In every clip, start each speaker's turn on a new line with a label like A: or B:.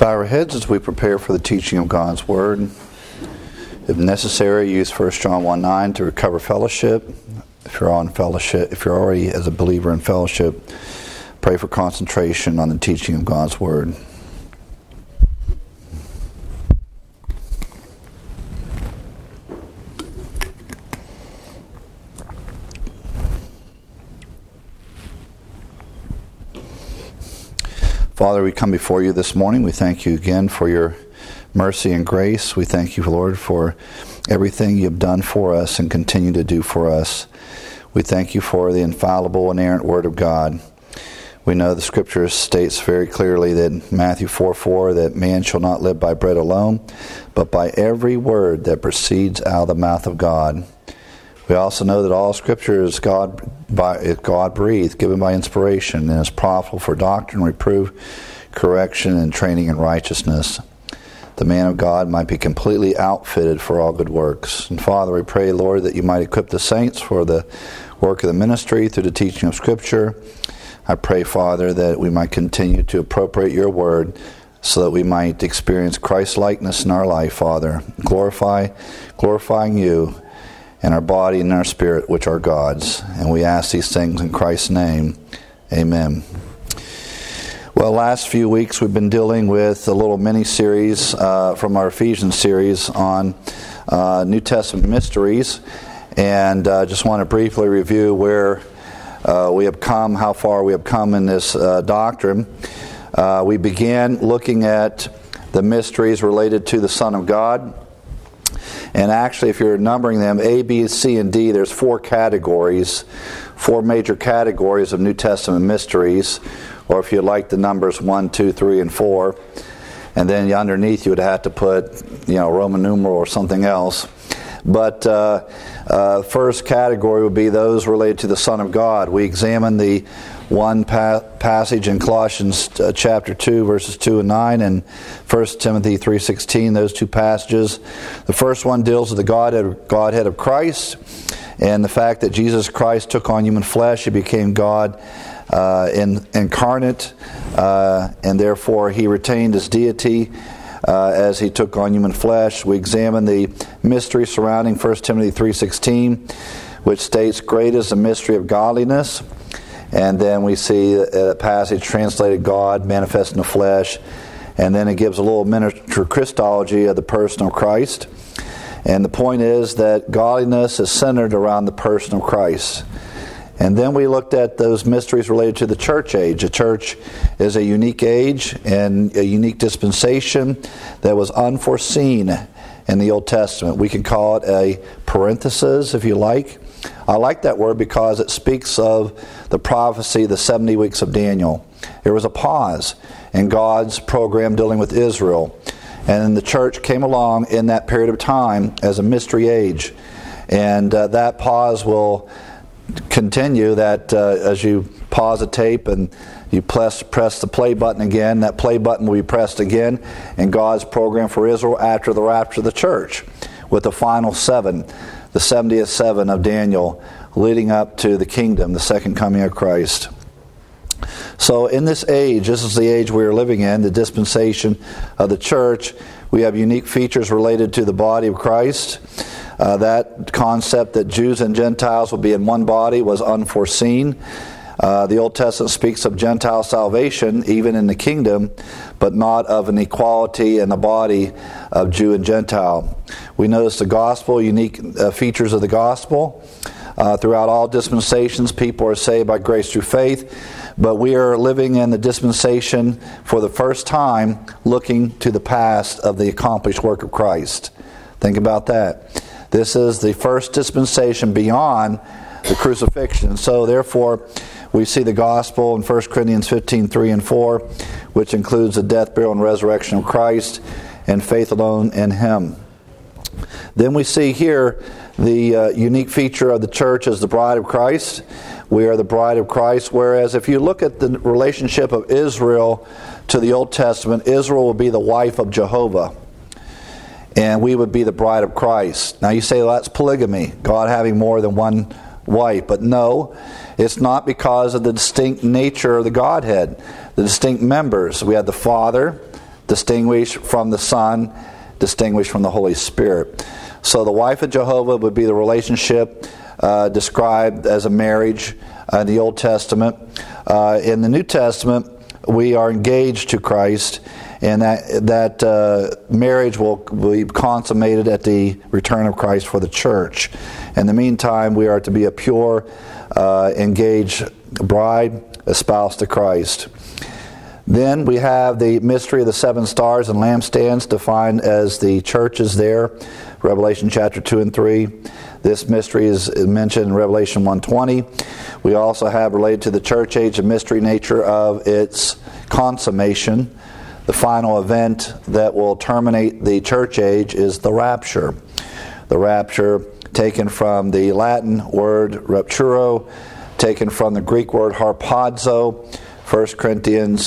A: Bow our heads as we prepare for the teaching of God's Word. If necessary, use 1 John 1:9 to recover fellowship. If you're already as a believer in fellowship, pray for concentration on the teaching of God's Word. Father, we come before you this morning. We thank you again for your mercy and grace. We thank you, Lord, for everything you've done for us and continue to do for us. We thank you for the infallible, inerrant Word of God. We know the Scripture states very clearly that Matthew 4:4, that man shall not live by bread alone, but by every word that proceeds out of the mouth of God. We also know that all Scripture is God-breathed, given by inspiration, and is profitable for doctrine, reproof, correction, and training in righteousness. The man of God might be completely outfitted for all good works. And Father, we pray, Lord, that you might equip the saints for the work of the ministry through the teaching of Scripture. I pray, Father, that we might continue to appropriate your word so that we might experience Christ-likeness in our life, Father, glorifying you and our body and our spirit, which are God's. And we ask these things in Christ's name. Amen. Well, last few weeks we've been dealing with a little mini-series from our Ephesians series on New Testament mysteries. And just want to briefly review where we have come, how far we have come in this doctrine. We began looking at the mysteries related to the Son of God. And actually, if you're numbering them, A, B, C, and D, there's four major categories of New Testament mysteries. Or if you like the numbers 1, 2, 3, and 4. And then underneath you would have to put, Roman numeral or something else. But first category would be those related to the Son of God. We examined the one passage in Colossians chapter 2, verses 2 and 9, and 1 Timothy 3:16, those two passages. The first one deals with the Godhead of Christ, and the fact that Jesus Christ took on human flesh. He became God incarnate, and therefore he retained his deity as he took on human flesh. We examined the mystery surrounding 1 Timothy 3:16, which states, "Great is the mystery of godliness." And then we see a passage translated God manifest in the flesh. And then it gives a little miniature Christology of the person of Christ. And the point is that godliness is centered around the person of Christ. And then we looked at those mysteries related to the church age. The church is a unique age and a unique dispensation that was unforeseen in the Old Testament. We can call it a parenthesis, if you like. I like that word because it speaks of the prophecy, the 70 weeks of Daniel. There was a pause in God's program dealing with Israel. And the church came along in that period of time as a mystery age. And that pause will continue, that as you pause a tape and you press the play button again, that play button will be pressed again in God's program for Israel after the rapture of the church, with the final seven, the 70th seven of Daniel, leading up to the kingdom, the second coming of Christ. So in this age, this is the age we are living in, the dispensation of the church. We have unique features related to the body of Christ. That concept that Jews and Gentiles will be in one body was unforeseen. The Old Testament speaks of Gentile salvation, even in the kingdom, but not of an equality in the body of Jew and Gentile. We notice the gospel, unique features of the gospel. Throughout all dispensations, people are saved by grace through faith, but we are living in the dispensation for the first time, looking to the past of the accomplished work of Christ. Think about that. This is the first dispensation beyond the crucifixion. So therefore, we see the gospel in 1 Corinthians 15:3 and 4, which includes the death, burial, and resurrection of Christ, and faith alone in Him. Then we see here the unique feature of the church as the bride of Christ. We are the bride of Christ, whereas if you look at the relationship of Israel to the Old Testament, Israel will be the wife of Jehovah, and we would be the bride of Christ. Now you say, well, that's polygamy, God having more than one wife. But no, it's not, because of the distinct nature of the Godhead, the distinct members. We have the Father, distinguished from the Son, distinguished from the Holy Spirit. So the wife of Jehovah would be the relationship described as a marriage in the Old Testament. In the New Testament, we are engaged to Christ, and that marriage will be consummated at the return of Christ for the church. In the meantime, we are to be a pure, engaged bride, espoused to Christ. Then we have the mystery of the 7 stars and lampstands defined as the churches there, Revelation chapter 2 and 3. This mystery is mentioned in Revelation 1:20. We also have related to the church age the mystery nature of its consummation. The final event that will terminate the church age is the rapture. The rapture, taken from the Latin word rapturo, taken from the Greek word harpazo, 1 Corinthians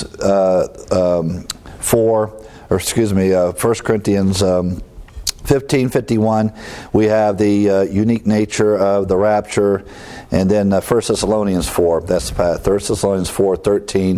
A: 15:51, we have the unique nature of the rapture, and then 1 Thessalonians 4, that's 1 Thessalonians 4:13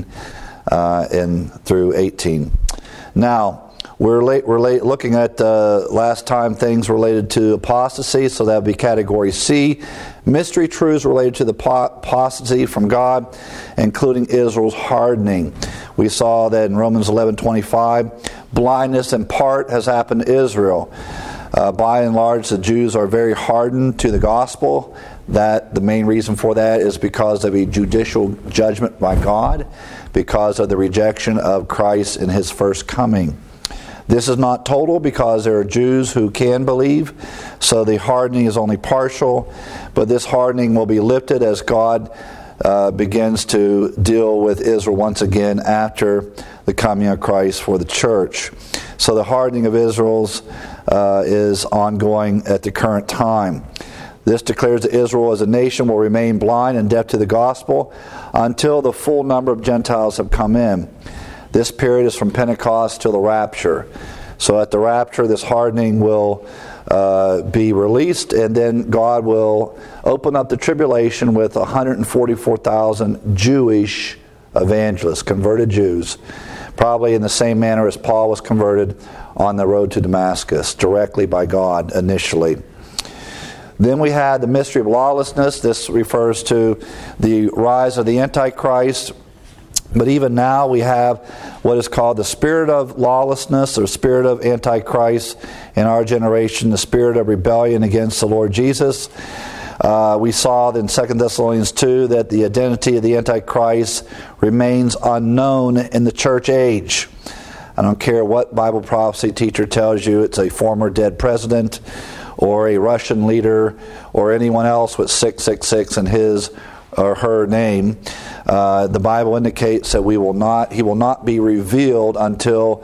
A: and through 18. Now, we're looking at last time things related to apostasy, so that would be category C. Mystery truths related to the apostasy from God, including Israel's hardening. We saw that in Romans 11:25, blindness in part has happened to Israel. By and large, the Jews are very hardened to the gospel. That the main reason for that is because of a judicial judgment by God, because of the rejection of Christ in His first coming. This is not total because there are Jews who can believe, so the hardening is only partial, but this hardening will be lifted as God begins to deal with Israel once again after the coming of Christ for the church. So the hardening of Israel's is ongoing at the current time. This declares that Israel as a nation will remain blind and deaf to the gospel until the full number of Gentiles have come in. This period is from Pentecost till the rapture. So at the rapture, this hardening will be released, and then God will open up the tribulation with 144,000 Jewish evangelists, converted Jews, probably in the same manner as Paul was converted on the road to Damascus, directly by God initially. Then we had the mystery of lawlessness. This refers to the rise of the Antichrist. But even now we have what is called the spirit of lawlessness, or spirit of Antichrist in our generation, the spirit of rebellion against the Lord Jesus. We saw in 2 Thessalonians 2 that the identity of the Antichrist remains unknown in the church age. I don't care what Bible prophecy teacher tells you, it's a former dead president or a Russian leader or anyone else with 666 in his or her name. The Bible indicates that he will not be revealed until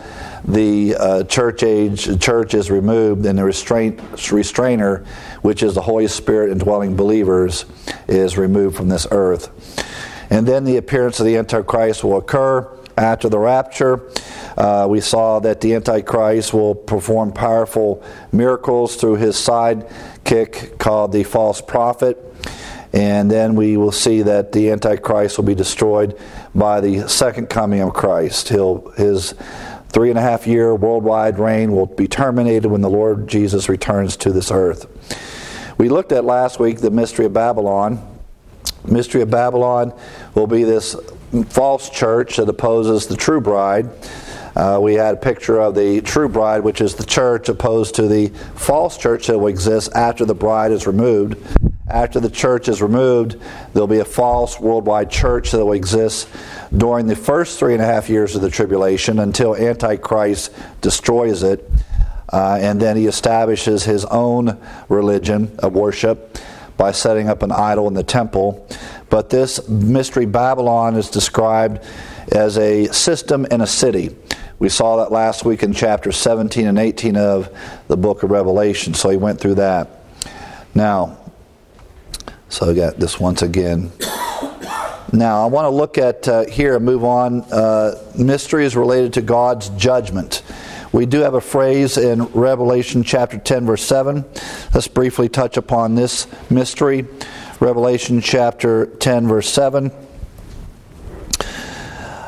A: the church is removed, and the restrainer, which is the Holy Spirit indwelling believers, is removed from this earth. And then the appearance of the Antichrist will occur after the rapture. We saw that the Antichrist will perform powerful miracles through his sidekick called the false prophet. And then we will see that the Antichrist will be destroyed by the second coming of Christ. His 3.5-year worldwide reign will be terminated when the Lord Jesus returns to this earth. We looked at last week the mystery of Babylon. The mystery of Babylon will be this false church that opposes the true bride. We had a picture of the true bride, which is the church, opposed to the false church that will exist after the bride is removed. After the church is removed, there'll be a false worldwide church that will exist during the first 3.5 years of the tribulation until Antichrist destroys it. And then he establishes his own religion of worship by setting up an idol in the temple. But this mystery Babylon is described as a system in a city. We saw that last week in chapters 17 and 18 of the book of Revelation, so he went through that. Now, so I got this once again. Now, I want to look at here and move on. Mysteries related to God's judgment. We do have a phrase in Revelation chapter 10, verse 7. Let's briefly touch upon this mystery. Revelation chapter 10, verse 7.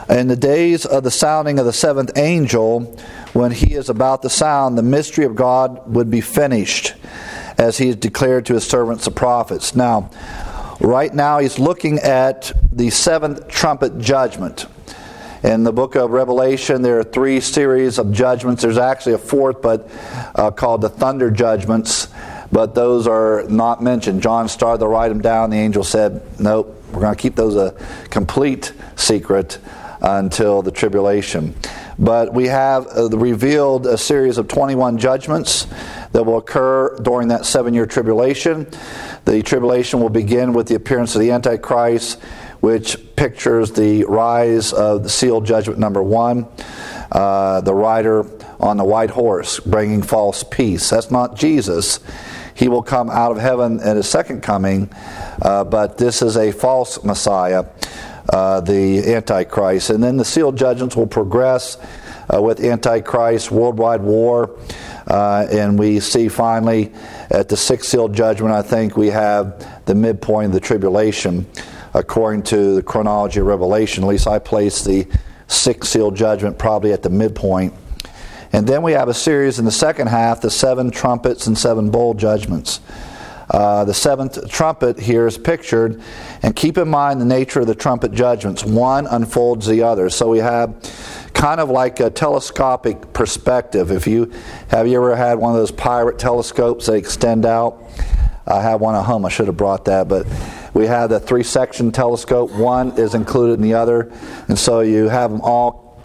A: In the days of the sounding of the seventh angel, when he is about to sound, the mystery of God would be finished, as he has declared to his servants the prophets. Now, right now he's looking at the seventh trumpet judgment. In the book of Revelation, there are three series of judgments. There's actually a fourth, but called the thunder judgments. But those are not mentioned. John started to write them down. The angel said, nope, we're going to keep those a complete secret until the tribulation. But we have revealed a series of 21 judgments that will occur during that 7-year tribulation. The tribulation will begin with the appearance of the Antichrist, which pictures the rise of the seal judgment number 1, the rider on the white horse bringing false peace. That's not Jesus. He will come out of heaven at his second coming, but this is a false Messiah, the Antichrist. And then the seal judgments will progress with Antichrist, worldwide war, and we see finally at the sixth seal judgment, I think we have the midpoint of the tribulation, according to the chronology of Revelation. At least I place the sixth seal judgment probably at the midpoint. And then we have a series in the second half, the 7 trumpets and 7 bowl judgments. The seventh trumpet here is pictured, and keep in mind the nature of the trumpet judgments. One unfolds the other. So we have kind of like a telescopic perspective. Have you ever had one of those pirate telescopes that extend out? I have one at home. I should have brought that, but we have the 3-section telescope. One is included in the other, and so you have them all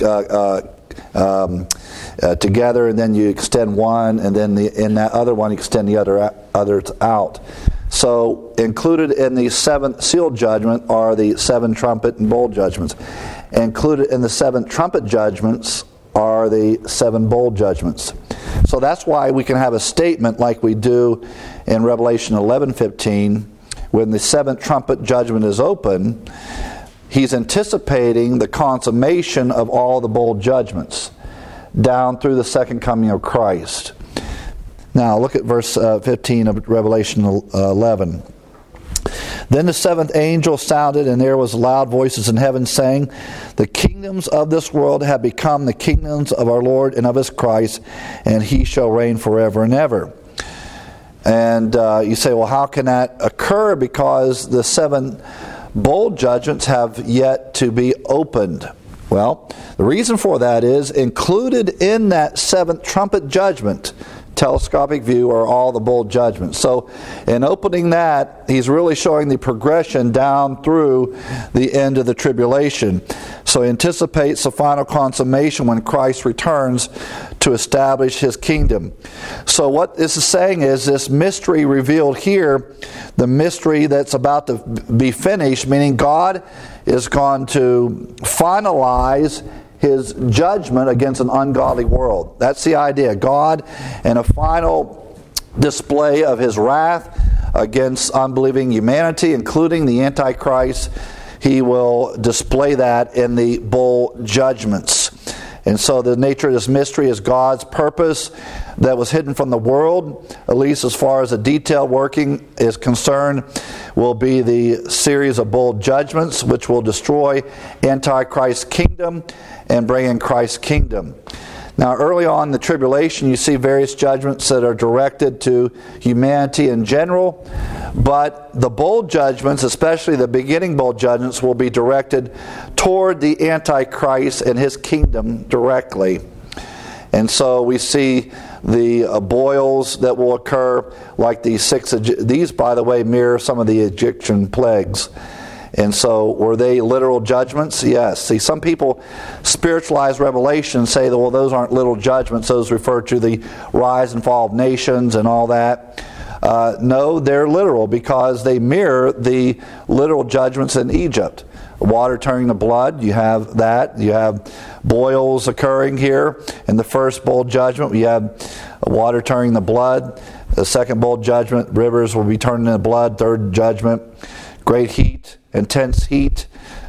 A: together, and then you extend one, and then in that other one you extend the others out. So included in the 7th seal judgment are the 7 trumpet and bowl judgments. Included in the 7 trumpet judgments are the 7 bowl judgments. So that's why we can have a statement like we do in Revelation 11:15, when the 7th trumpet judgment is open. He's anticipating the consummation of all the bowl judgments down through the second coming of Christ. Now look at verse 15 of Revelation 11. Then the 7th angel sounded, and there was loud voices in heaven saying, the kingdoms of this world have become the kingdoms of our Lord and of his Christ, and he shall reign forever and ever. And you say, well, how can that occur? Because the 7 bowl judgments have yet to be opened. Well, the reason for that is included in that 7th trumpet judgment, telescopic view, are all the bowl judgments. So in opening that, he's really showing the progression down through the end of the tribulation. So he anticipates the final consummation when Christ returns to establish his kingdom. So what this is saying is this mystery revealed here, the mystery that's about to be finished, meaning God is going to finalize his judgment against an ungodly world. That's the idea. God, in a final display of his wrath against unbelieving humanity, including the Antichrist, he will display that in the bowl judgments. And so the nature of this mystery is God's purpose that was hidden from the world, at least as far as the detailed working is concerned, will be the series of bowl judgments, which will destroy Antichrist's kingdom and bring in Christ's kingdom. Now, early on in the tribulation, you see various judgments that are directed to humanity in general, but the bowl judgments, especially the beginning bowl judgments, will be directed toward the Antichrist and his kingdom directly. And so we see the boils that will occur, like these 6. These, by the way, mirror some of the Egyptian plagues. And so, were they literal judgments? Yes. See, some people spiritualize Revelation and say that, well, those aren't literal judgments. Those refer to the rise and fall of nations and all that. No, they're literal because they mirror the literal judgments in Egypt. Water turning to blood, you have that. You have boils occurring here. In the first bowl judgment, we have water turning to blood. The second bowl judgment, rivers will be turned into blood. Third judgment, great heat, intense heat.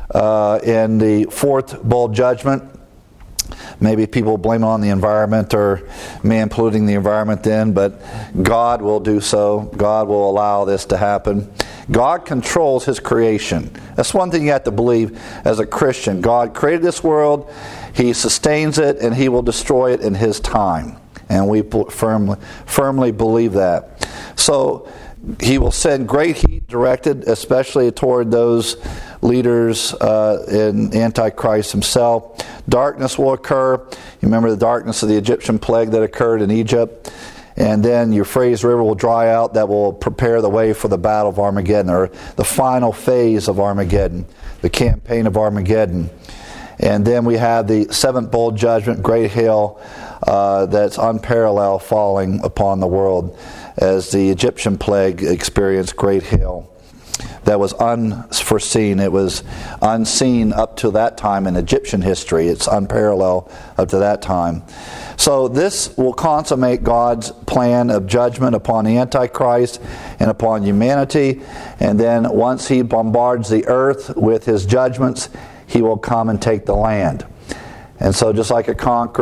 A: In the fourth bowl judgment, maybe people blame it on the environment or man polluting the environment then, but God will do so. God will allow this to happen. God controls His creation. That's one thing you have to believe as a Christian. God created this world, He sustains it, and He will destroy it in His time. And we firmly believe that. So He will send great heat directed especially toward those leaders in Antichrist himself. Darkness will occur. You remember the darkness of the Egyptian plague that occurred in Egypt. And then Euphrates River will dry out. That will prepare the way for the battle of Armageddon, or the final phase of Armageddon, the campaign of Armageddon. And then we have the seventh bowl judgment, great hail that's unparalleled falling upon the world, as the Egyptian plague experienced great hail that was unforeseen. It was unseen up to that time in Egyptian history. It's unparalleled up to that time. So this will consummate God's plan of judgment upon the Antichrist and upon humanity. And then once He bombards the earth with His judgments, He will come and take the land. And so just like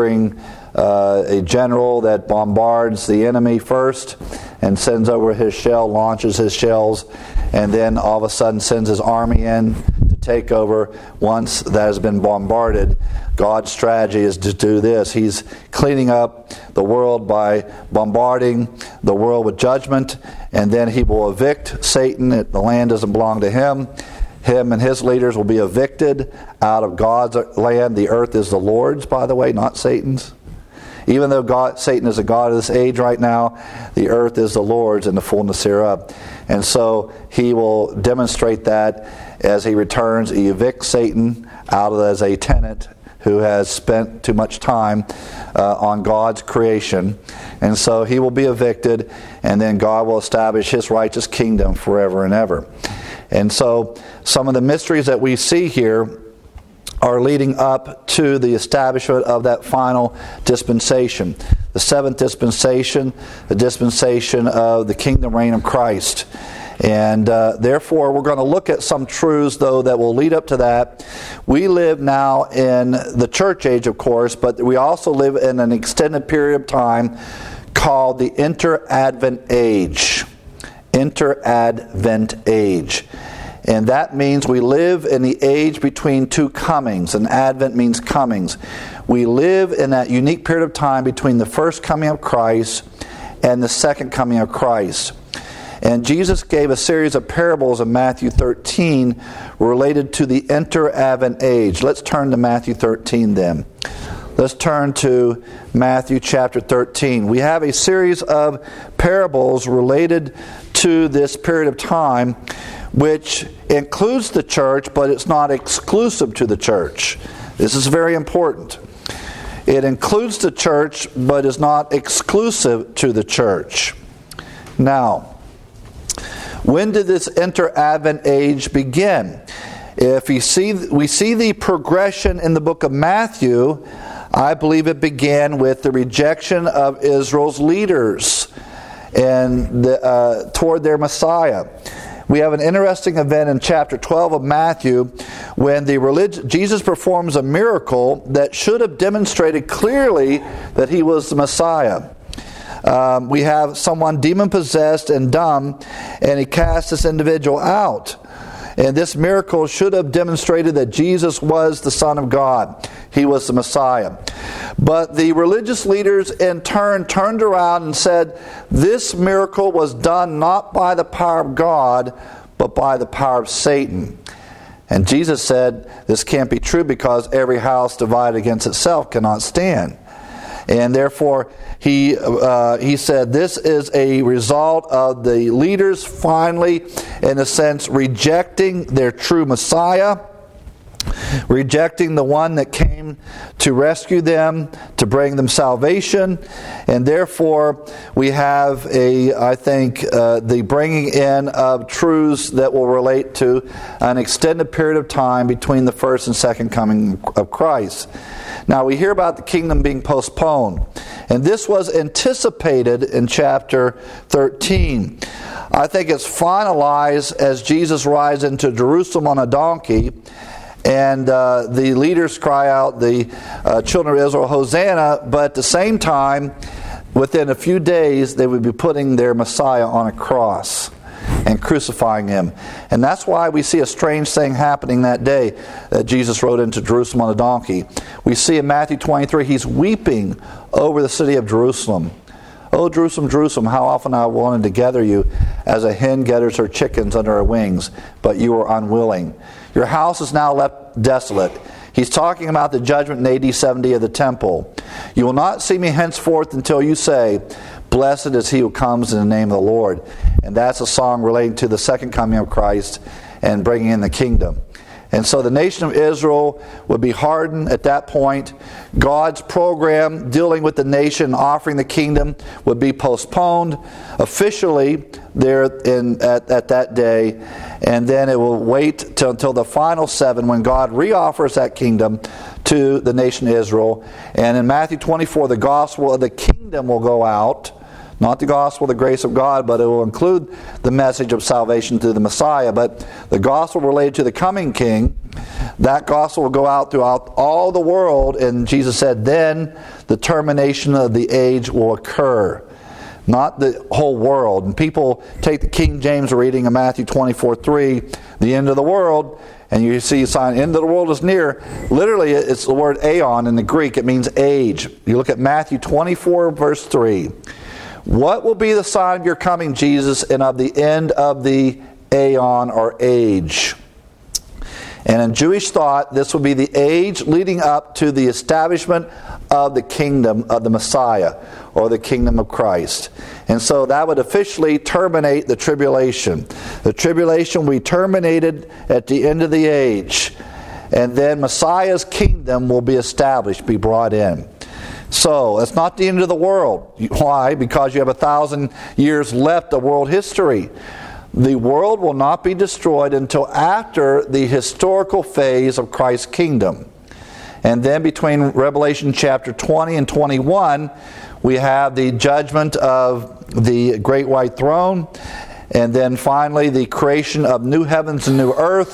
A: a general that bombards the enemy first and sends over his shell, launches his shells, and then all of a sudden sends his army in to take over once that has been bombarded. God's strategy is to do this. He's cleaning up the world by bombarding the world with judgment, and then He will evict Satan. The land doesn't belong to him. Him and his leaders will be evicted out of God's land. The earth is the Lord's, by the way, not Satan's. Even though Satan is a god of this age right now, the earth is the Lord's and the fullness thereof. And so He will demonstrate that as He returns. He evicts Satan out as a tenant who has spent too much time on God's creation. And so he will be evicted, and then God will establish His righteous kingdom forever and ever. And so some of the mysteries that we see here are leading up to the establishment of that final dispensation. The seventh dispensation, the dispensation of the kingdom reign of Christ. And therefore, we're going to look at some truths, though, that will lead up to that. We live now in the church age, of course, but we also live in an extended period of time called the Inter-Advent age. Inter-Advent age. And that means we live in the age between two comings. And Advent means comings. We live in that unique period of time between the first coming of Christ and the second coming of Christ. And Jesus gave a series of parables in Matthew 13 related to the Inter-Advent age. Let's turn to Matthew 13 then. Let's turn to Matthew chapter 13. We have a series of parables related to this period of time, which includes the church, but it's not exclusive to the church. This is very important. It includes the church, but is not exclusive to the church. Now, when did this Inter-Advent age begin? If we see the progression in the book of Matthew, I believe it began with the rejection of Israel's leaders and toward their Messiah. We have an interesting event in chapter 12 of Matthew when Jesus performs a miracle that should have demonstrated clearly that He was the Messiah. We have someone demon-possessed and dumb, and He casts this individual out. And this miracle should have demonstrated that Jesus was the Son of God. He was the Messiah. But the religious leaders in turn turned around and said, this miracle was done not by the power of God, but by the power of Satan. And Jesus said, this can't be true because every house divided against itself cannot stand. And therefore, he said this is a result of the leaders finally, in a sense, rejecting their true Messiah, rejecting the one that came to rescue them, to bring them salvation. And therefore, we have the bringing in of truths that will relate to an extended period of time between the first and second coming of Christ. Now, we hear about the kingdom being postponed. And this was anticipated in chapter 13. I think it's finalized as Jesus rides into Jerusalem on a donkey, and the leaders cry out, the children of Israel, Hosanna, but at the same time, within a few days, they would be putting their Messiah on a cross. and crucifying him. And that's why we see a strange thing happening that day that Jesus rode into Jerusalem on a donkey. We see in Matthew 23, he's weeping over the city of Jerusalem. "Oh, Jerusalem, Jerusalem, how often I wanted to gather you as a hen gathers her chickens under her wings, but you were unwilling. Your house is now left desolate." He's talking about the judgment in AD 70 of the temple. "You will not see me henceforth until you say, 'Blessed is he who comes in the name of the Lord.'" And that's a song relating to the second coming of Christ and bringing in the kingdom. And so the nation of Israel would be hardened at that point. God's program dealing with the nation, offering the kingdom, would be postponed officially there at that day. And then it will wait until the final seven when God reoffers that kingdom to the nation of Israel. And in Matthew 24, the gospel of the kingdom will go out. Not the gospel of the grace of God, but it will include the message of salvation through the Messiah. But the gospel related to the coming king, that gospel will go out throughout all the world. And Jesus said, then the termination of the age will occur. Not the whole world. And people take the King James reading of Matthew 24:3, the end of the world, and you see a sign, end of the world is near. Literally, it's the word aeon in the Greek. It means age. You look at Matthew 24, verse 3. "What will be the sign of your coming, Jesus, and of the end of the aeon or age?" And in Jewish thought, this will be the age leading up to the establishment of the kingdom of the Messiah, or the kingdom of Christ. And so that would officially terminate the tribulation. The tribulation will be terminated at the end of the age. And then Messiah's kingdom will be established, be brought in. So, it's not the end of the world. Why? Because you have 1,000 years left of world history. The world will not be destroyed until after the historical phase of Christ's kingdom. And then between Revelation chapter 20 and 21, we have the judgment of the great white throne. And then finally, the creation of new heavens and new earth.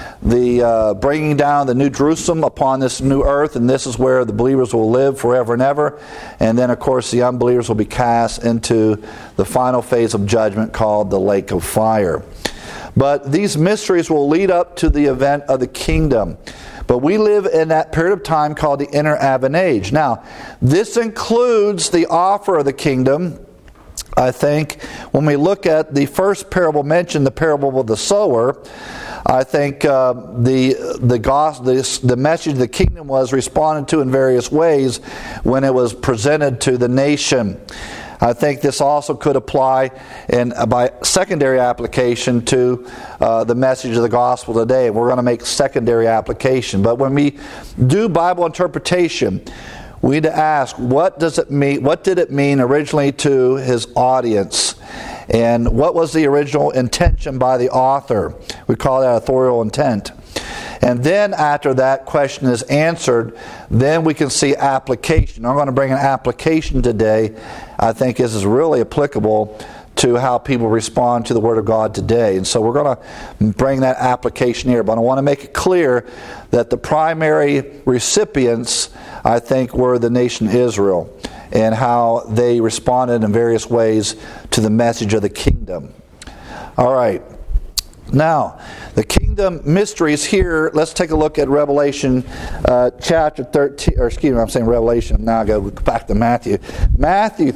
A: The bringing down the new Jerusalem upon this new earth, and this is where the believers will live forever and ever. And then, of course, the unbelievers will be cast into the final phase of judgment called the lake of fire. But these mysteries will lead up to the event of the kingdom. But we live in that period of time called the Inner Advent Age. Now, this includes the offer of the kingdom. I think when we look at the first parable mentioned, the parable of the sower, I think the message of the kingdom was responded to in various ways when it was presented to the nation. I think this also could apply by secondary application to the message of the gospel today. We're going to make secondary application. But when we do Bible interpretation, we need to ask, what does it mean? What did it mean originally to his audience? And what was the original intention by the author? We call that authorial intent. And then after that question is answered, then we can see application. I'm going to bring an application today. I think this is really applicable to how people respond to the Word of God today. And so we're going to bring that application here. But I want to make it clear that the primary recipients, I think, were the nation Israel, and how they responded in various ways to the message of the kingdom. All right. Now, the kingdom mysteries here, let's take a look at Revelation chapter 13, or excuse me, I'm saying Revelation, now I go back to Matthew. Matthew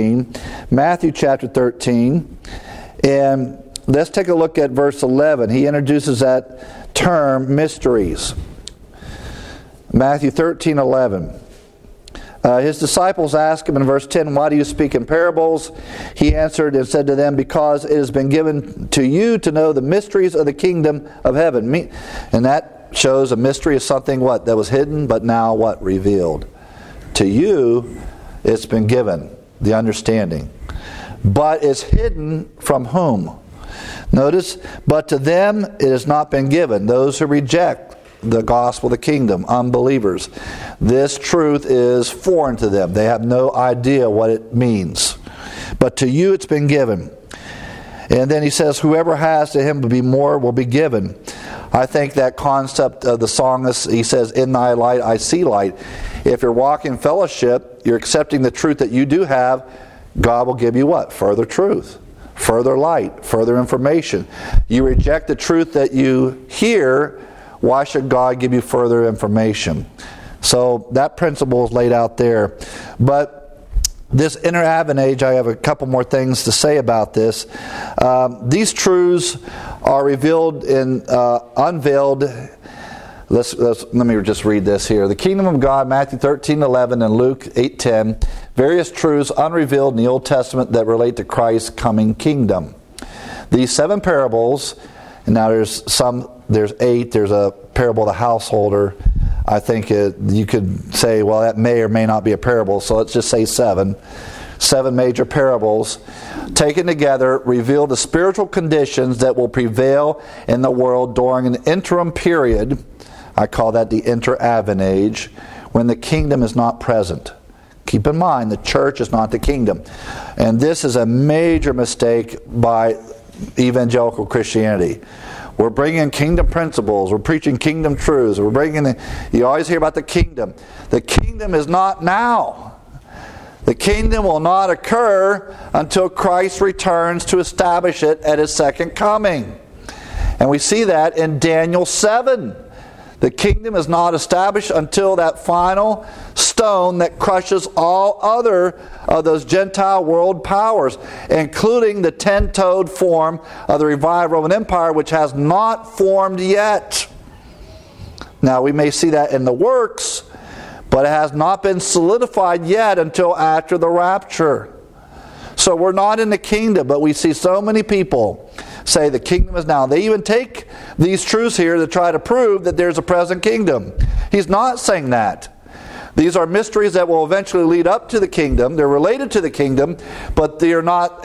A: chapter 13, and let's take a look at verse 11. He introduces that term, mysteries. Matthew 13:11. His disciples asked him in verse 10, "Why do you speak in parables?" He answered and said to them, "Because it has been given to you to know the mysteries of the kingdom of heaven." And that shows a mystery is something what? That was hidden, but now what? Revealed. To you, it's been given, the understanding. But it's hidden from whom? Notice, but to them it has not been given. Those who reject the gospel of the kingdom, unbelievers. This truth is foreign to them. They have no idea what it means. But to you it's been given. And then he says, whoever has, to him will be more, will be given. I think that concept of the psalmist, he says, in thy light I see light. If you're walking in fellowship, you're accepting the truth that you do have, God will give you what? Further truth. further light, further information. You reject the truth that you hear, why should God give you further information? So that principle is laid out there. But this inner Advent age, I have a couple more things to say about this. These truths are revealed in unveiled. Let me just read this here. The kingdom of God, Matthew 13:11 and Luke 8:10. Various truths unrevealed in the Old Testament that relate to Christ's coming kingdom. These 7 parables, and now there's 8. There's a parable of the householder. I think you could say, well, that may or may not be a parable, so let's just say 7. 7 major parables, taken together, reveal the spiritual conditions that will prevail in the world during an interim period. I call that the inter-Advent age, when the kingdom is not present. Keep in mind, the church is not the kingdom. And this is a major mistake by evangelical Christianity. We're bringing kingdom principles. We're preaching kingdom truths. You always hear about the kingdom. The kingdom is not now. The kingdom will not occur until Christ returns to establish it at His second coming. And we see that in Daniel 7. The kingdom is not established until that final stone that crushes all other of those Gentile world powers, including the 10-toed form of the revived Roman Empire, which has not formed yet. Now, we may see that in the works, but it has not been solidified yet until after the rapture. So we're not in the kingdom, but we see so many people say the kingdom is now. They even take these truths here to try to prove that there's a present kingdom. He's not saying that. These are mysteries that will eventually lead up to the kingdom. They're related to the kingdom, but they are not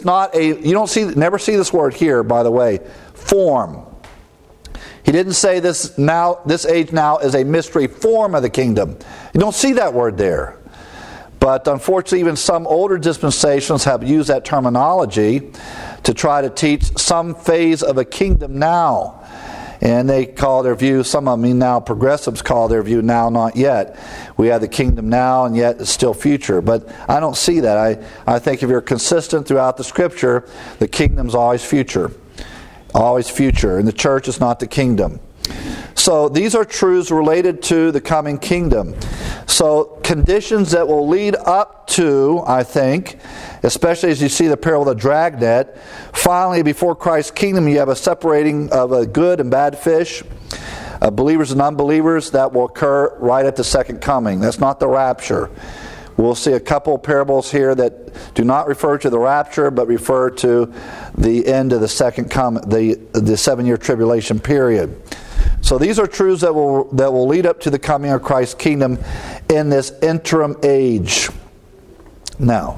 A: you never see this word here, by the way, form. He didn't say this age now is a mystery form of the kingdom. You don't see that word there. But unfortunately, even some older dispensations have used that terminology to try to teach some phase of a kingdom now. And they call their view, some of them now, progressives call their view now, not yet. We have the kingdom now, and yet it's still future. But I don't see that. I think if you're consistent throughout the Scripture, the kingdom's always future. Always future. And the church is not the kingdom. So these are truths related to the coming kingdom. So conditions that will lead up to, I think, especially as you see the parable of the dragnet, finally before Christ's kingdom you have a separating of a good and bad fish, believers and unbelievers, that will occur right at the second coming. That's not the rapture. We'll see a couple parables here that do not refer to the rapture, but refer to the end of the second coming, the 7-year tribulation period. So these are truths that will lead up to the coming of Christ's kingdom in this interim age. Now,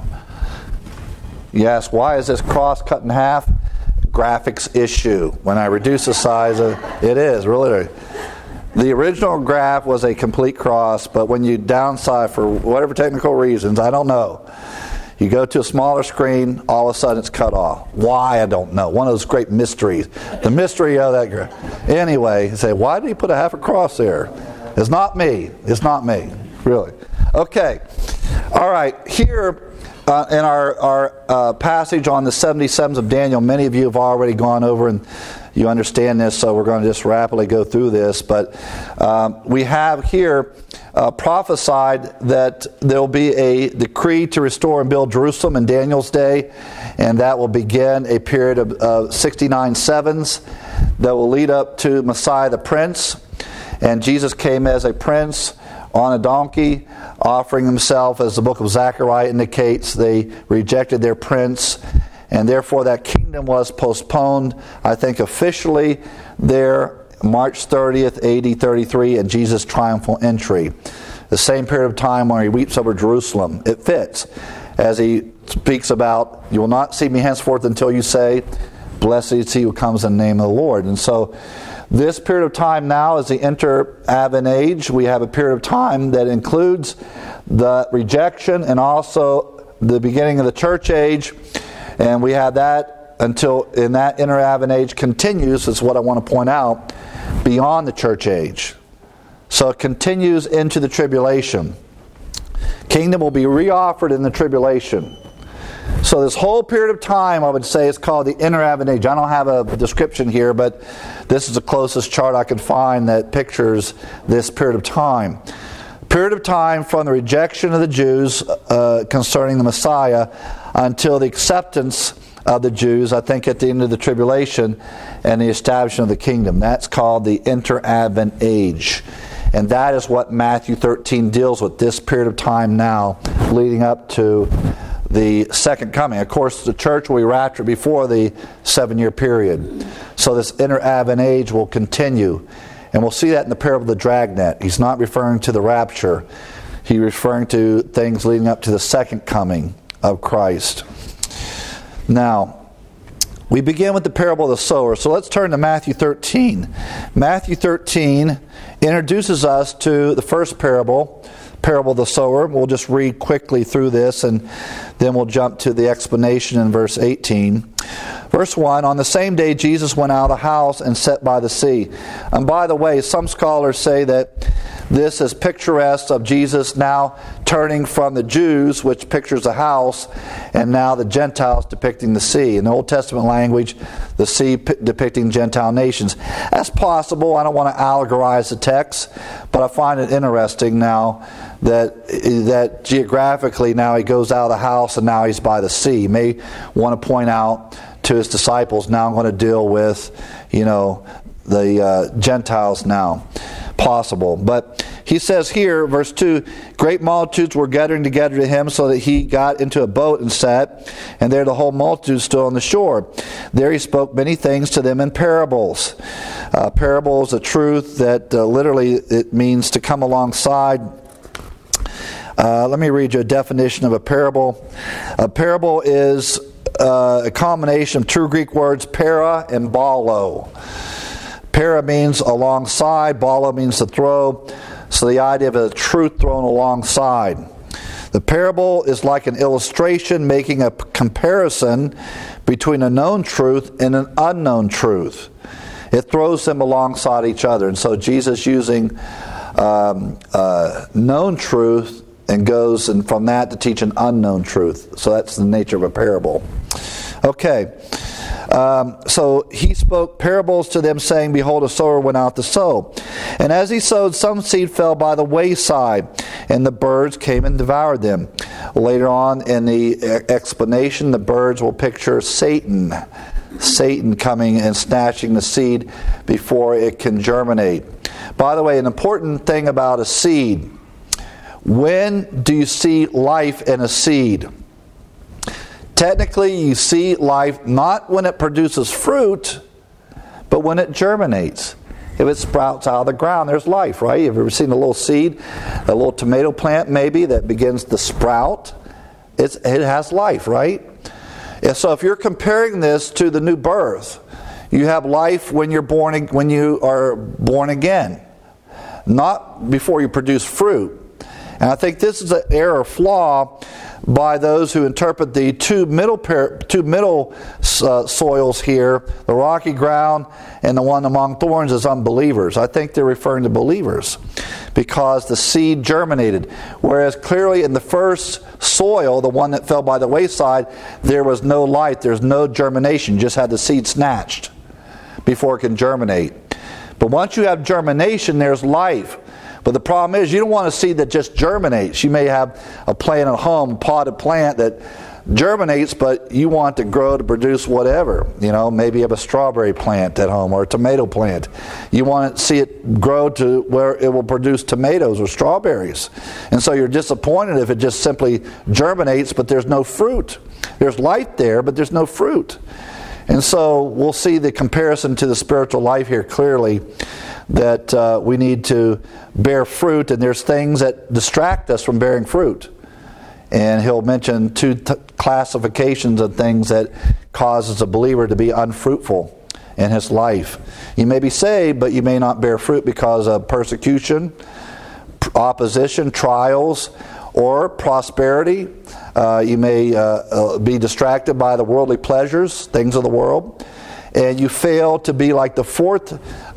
A: you ask, why is this cross cut in half? Graphics issue. When I reduce the size of it is really. The original graph was a complete cross, but when you downsize for whatever technical reasons, I don't know, you go to a smaller screen, all of a sudden it's cut off. Why? I don't know. One of those great mysteries. The mystery of that graph. Anyway, you say, why did he put a half a cross there? It's not me. It's not me. Really. Okay. All right. Here in our passage on the 77s of Daniel, many of you have already gone over and you understand this, so we're going to just rapidly go through this. But we have here prophesied that there will be a decree to restore and build Jerusalem in Daniel's day, and that will begin a period of 69 sevens that will lead up to Messiah the Prince. And Jesus came as a prince on a donkey, offering himself, as the book of Zechariah indicates. They rejected their prince, and therefore that kingdom was postponed, I think officially there, March 30th, AD 33, and Jesus' triumphal entry. The same period of time where he weeps over Jerusalem. It fits, as he speaks about, you will not see me henceforth until you say, blessed is he who comes in the name of the Lord. And so this period of time now is the inter-Advent age. We have a period of time that includes the rejection and also the beginning of the church age. And we have that until in that inter-Advent age continues, is what I want to point out, beyond the church age. So it continues into the tribulation. Kingdom will be reoffered in the tribulation. So this whole period of time, I would say, is called the inner Advent age. I don't have a description here, but this is the closest chart I can find that pictures this period of time. Period of time from the rejection of the Jews concerning the Messiah until the acceptance of the Jews, I think at the end of the tribulation, and the establishment of the kingdom. That's called the inter-Advent age. And that is what Matthew 13 deals with, this period of time now leading up to the second coming. Of course, the church will be raptured before the 7-year period. So this inter-Advent age will continue. And we'll see that in the parable of the dragnet. He's not referring to the rapture. He's referring to things leading up to the second coming of Christ. Now, we begin with the parable of the sower. So let's turn to Matthew 13. Matthew 13 introduces us to the first parable of the sower. We'll just read quickly through this, and then we'll jump to the explanation in verse 18. Verse 1, on the same day Jesus went out of the house and sat by the sea. And by the way, some scholars say that this is picturesque of Jesus now turning from the Jews, which pictures the house, and now the Gentiles depicting the sea. In the Old Testament language, the sea depicting Gentile nations. That's possible. I don't want to allegorize the text, but I find it interesting now that geographically now he goes out of the house and now he's by the sea. He may want to point out to his disciples, now I'm going to deal with, the Gentiles now. Possible. But he says here, verse 2, great multitudes were gathering together to him, so that he got into a boat and sat, and there the whole multitude stood on the shore. There he spoke many things to them in parables. Parables, a truth that literally it means to come alongside. Let me read you a definition of a parable. A parable is a combination of two Greek words, para and balo. Para means alongside, balo means to throw. So the idea of a truth thrown alongside. The parable is like an illustration making a comparison between a known truth and an unknown truth. It throws them alongside each other. And so Jesus using known truth and goes and from that to teach an unknown truth. So that's the nature of a parable. Okay. So he spoke parables to them, saying, behold, a sower went out to sow. And as he sowed, some seed fell by the wayside, and the birds came and devoured them. Later on in the explanation, the birds will picture Satan coming and snatching the seed before it can germinate. By the way, an important thing about a seed, when do you see life in a seed? Technically, you see life not when it produces fruit, but when it germinates. If it sprouts out of the ground, there's life, right? Have you ever seen a little seed, a little tomato plant maybe that begins to sprout? It has life, right? And so if you're comparing this to the new birth, you have life when you are born again, not before you produce fruit. And I think this is an error, flaw by those who interpret the two middle soils here, the rocky ground and the one among thorns, as unbelievers. I think they're referring to believers because the seed germinated. Whereas clearly in the first soil, the one that fell by the wayside, there was no life, there's no germination, just had the seed snatched before it can germinate. But once you have germination, there's life. But the problem is you don't want a seed that just germinates. You may have a plant at home, a potted plant that germinates, but you want to grow to produce whatever. Maybe you have a strawberry plant at home or a tomato plant. You want to see it grow to where it will produce tomatoes or strawberries. And so you're disappointed if it just simply germinates, but there's no fruit. There's light there, but there's no fruit. And so we'll see the comparison to the spiritual life here clearly, that we need to bear fruit, and there's things that distract us from bearing fruit. And he'll mention two classifications of things that causes a believer to be unfruitful in his life. You may be saved, but you may not bear fruit because of persecution, opposition, trials, or prosperity. You may be distracted by the worldly pleasures, things of the world. And you fail to be like the fourth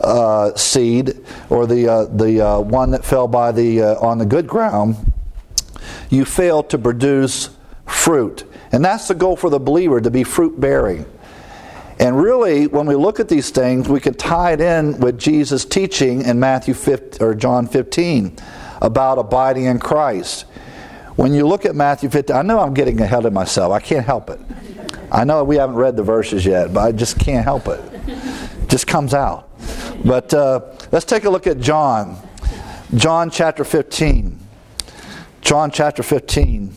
A: seed, or the one that fell by on the good ground. You fail to produce fruit fruit. And that's the goal for the believer, to be fruit-bearing. And really, when we look at these things, we can tie it in with Jesus' teaching in John 15 about abiding in Christ. When you look at Matthew 15, I know I'm getting ahead of myself. I can't help it. I know we haven't read the verses yet, but I just can't help it. It just comes out. But let's take a look at John. John chapter 15. John chapter 15.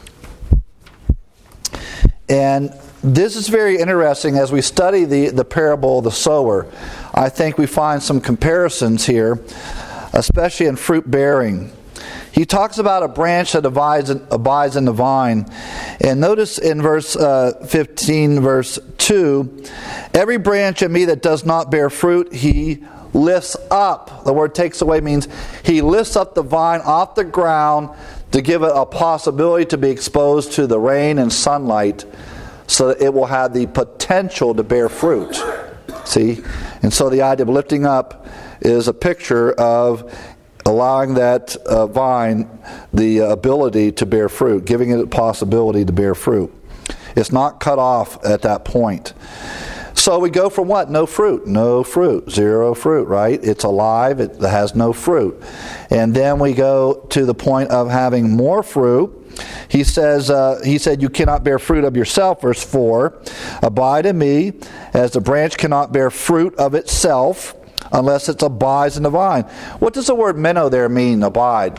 A: And this is very interesting as we study the parable of the sower. I think we find some comparisons here, especially in fruit bearing. He talks about a branch that abides in the vine. And notice in verse 15, verse 2, every branch in me that does not bear fruit, he lifts up. The word takes away means he lifts up the vine off the ground to give it a possibility to be exposed to the rain and sunlight so that it will have the potential to bear fruit. See? And so the idea of lifting up is a picture of allowing that vine the ability to bear fruit, giving it a possibility to bear fruit. It's not cut off at that point. So we go from what? No fruit. No fruit. Zero fruit, right? It's alive. It has no fruit. And then we go to the point of having more fruit. He said, you cannot bear fruit of yourself, verse 4. Abide in me, as the branch cannot bear fruit of itself, unless it abides in the vine. What does the word meno there mean, abide?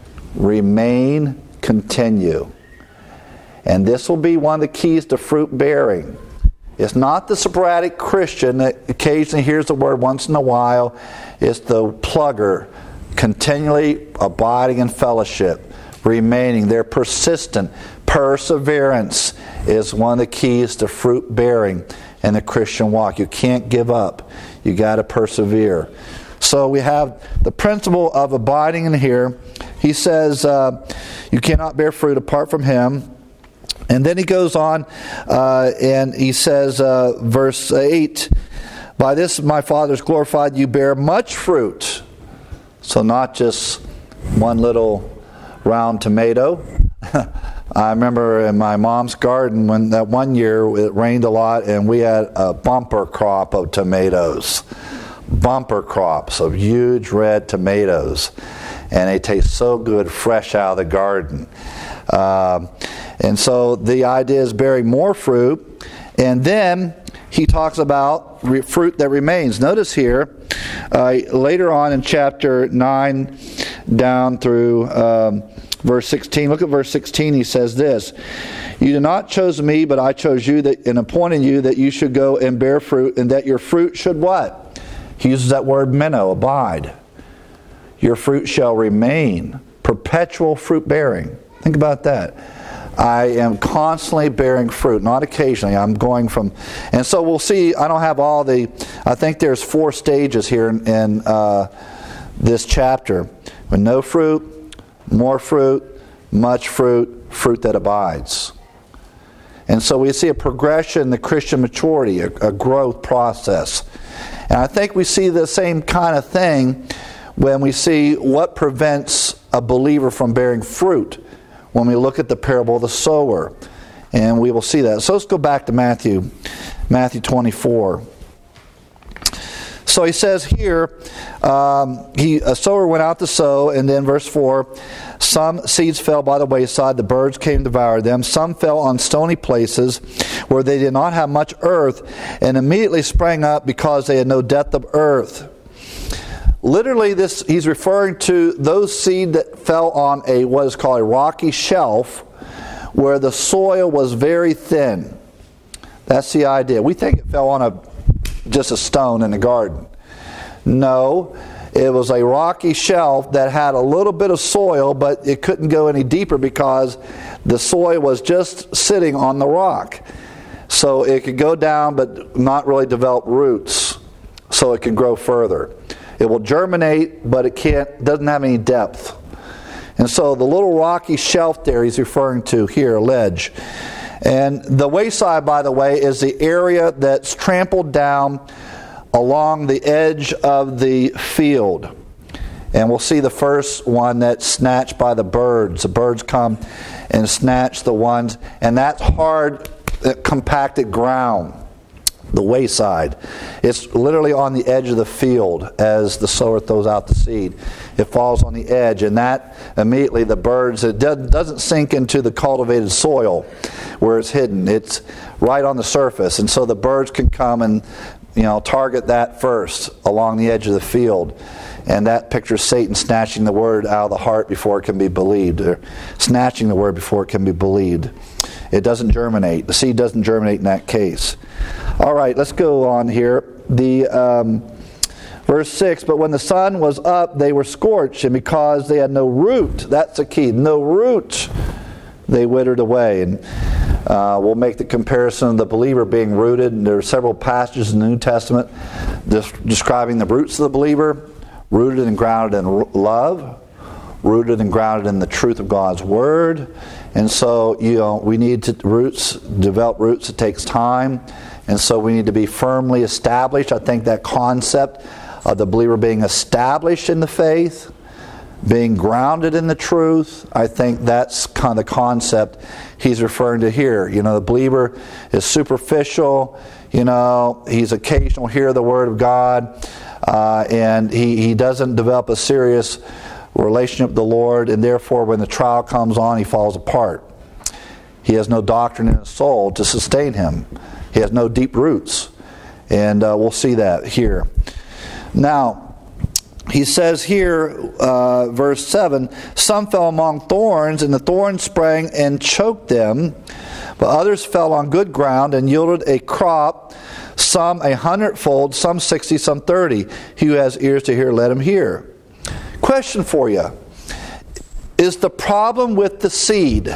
A: Remain, continue. And this will be one of the keys to fruit bearing. It's not the sporadic Christian that occasionally hears the word once in a while. It's the plugger, continually abiding in fellowship, remaining. They're persistent. Perseverance is one of the keys to fruit bearing in the Christian walk. You can't give up. You got to persevere. So we have the principle of abiding in here. He says you cannot bear fruit apart from him. And then he goes on and he says, verse 8, by this my Father is glorified, you bear much fruit. So not just one little round tomato. I remember in my mom's garden when that one year it rained a lot and we had a bumper crop of tomatoes. Bumper crops of huge red tomatoes. And they taste so good fresh out of the garden. And so the idea is bearing more fruit. And then he talks about fruit that remains. Notice here, later on in chapter 9 down through verse 16. Look at verse 16. He says this, you did not choose me, but I chose you and appointed you that you should go and bear fruit, and that your fruit should what? He uses that word meno, abide. Your fruit shall remain. Perpetual fruit bearing. Think about that. I am constantly bearing fruit, not occasionally. I'm going from... And so we'll see, I don't have all the... I think there's 4 stages here in this chapter. With no fruit, more fruit, much fruit, fruit that abides. And so we see a progression in the Christian maturity, a growth process. And I think we see the same kind of thing when we see what prevents a believer from bearing fruit when we look at the parable of the sower. And we will see that. So let's go back to Matthew 24. So he says here, a sower went out to sow, and then verse 4, some seeds fell by the wayside, the birds came and devoured them. Some fell on stony places where they did not have much earth, and immediately sprang up because they had no depth of earth. Literally, he's referring to those seed that fell on what is called a rocky shelf, where the soil was very thin. That's the idea. We think it fell on just a stone in the garden. No, it was a rocky shelf that had a little bit of soil, but it couldn't go any deeper because the soil was just sitting on the rock. So it could go down but not really develop roots, so it can grow further. It will germinate, but it doesn't have any depth. And so the little rocky shelf there he's referring to here, a ledge. And the wayside, by the way, is the area that's trampled down along the edge of the field. And we'll see the first one that's snatched by the birds. The birds come and snatch the ones, and that's hard, compacted ground, the wayside. It's literally on the edge of the field as the sower throws out the seed. It falls on the edge, and that immediately the birds, it doesn't sink into the cultivated soil where it's hidden. It's right on the surface, and so the birds can come and target that first along the edge of the field. And that pictures Satan snatching the word out of the heart before it can be believed, or snatching the word before it can be believed. It doesn't germinate. The seed doesn't germinate in that case. All right, let's go on here. The verse 6, but when the sun was up, they were scorched, and because they had no root, that's the key, no root, they withered away. And we'll make the comparison of the believer being rooted. And there are several passages in the New Testament describing the roots of the believer, rooted and grounded in love, rooted and grounded in the truth of God's Word. And so, we need to develop roots. It takes time. And so we need to be firmly established. I think that concept of the believer being established in the faith, being grounded in the truth, I think that's kind of the concept he's referring to here. The believer is superficial. He's occasional hear of the Word of God. And he doesn't develop a serious relationship with the Lord, and therefore when the trial comes on, he falls apart. He has no doctrine in his soul to sustain him. He has no deep roots. And we'll see that here. Now, he says here, verse 7, some fell among thorns, and the thorns sprang and choked them, but others fell on good ground and yielded a crop, some 100-fold, some 60, some 30. He who has ears to hear, let him hear. Question for you. Is the problem with the seed?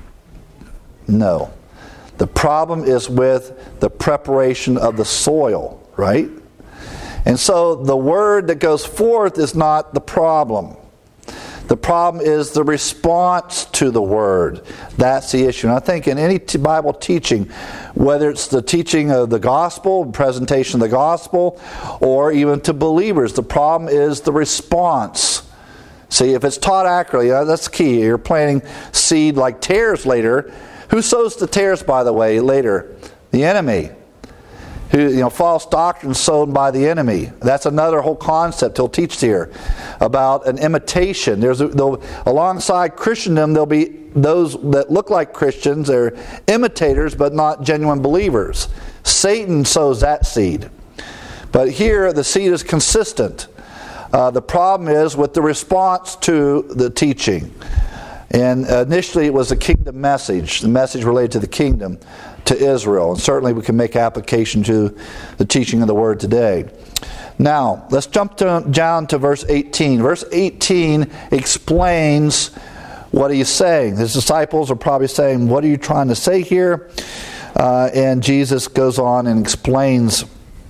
A: No. The problem is with the preparation of the soil, right? And so the word that goes forth is not the problem. The problem is the response to the word. That's the issue. And I think in any Bible teaching, whether it's the teaching of the gospel, presentation of the gospel, or even to believers, the problem is the response. See, if it's taught accurately, that's key. You're planting seed like tares later. Who sows the tares, by the way, later? The enemy. False doctrine sown by the enemy. That's another whole concept he'll teach here about an imitation. Alongside Christendom, there'll be those that look like Christians. They're imitators, but not genuine believers. Satan sows that seed. But here, the seed is consistent. The problem is with the response to the teaching. And initially it was the kingdom message, the message related to the kingdom, to Israel. And certainly we can make application to the teaching of the Word today. Now, let's jump down to verse 18. Verse 18 explains what he's saying. His disciples are probably saying, what are you trying to say here? And Jesus goes on and explains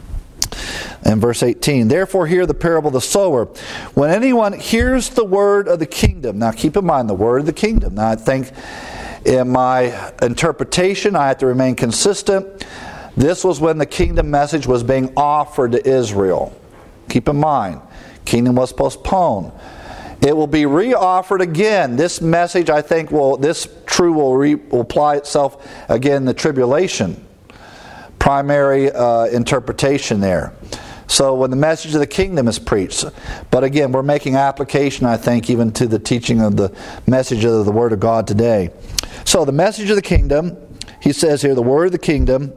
A: in verse 18, therefore hear the parable of the sower. When anyone hears the word of the kingdom, now keep in mind the word of the kingdom. Now I think in my interpretation I have to remain consistent. This was when the kingdom message was being offered to Israel. Keep in mind, kingdom was postponed. It will be re-offered again. This message, I think, this truth will apply itself again in the tribulation. Primary interpretation there. So when the message of the kingdom is preached. But again, we're making application, I think, even to the teaching of the message of the Word of God today. So the message of the kingdom, he says here, the word of the kingdom,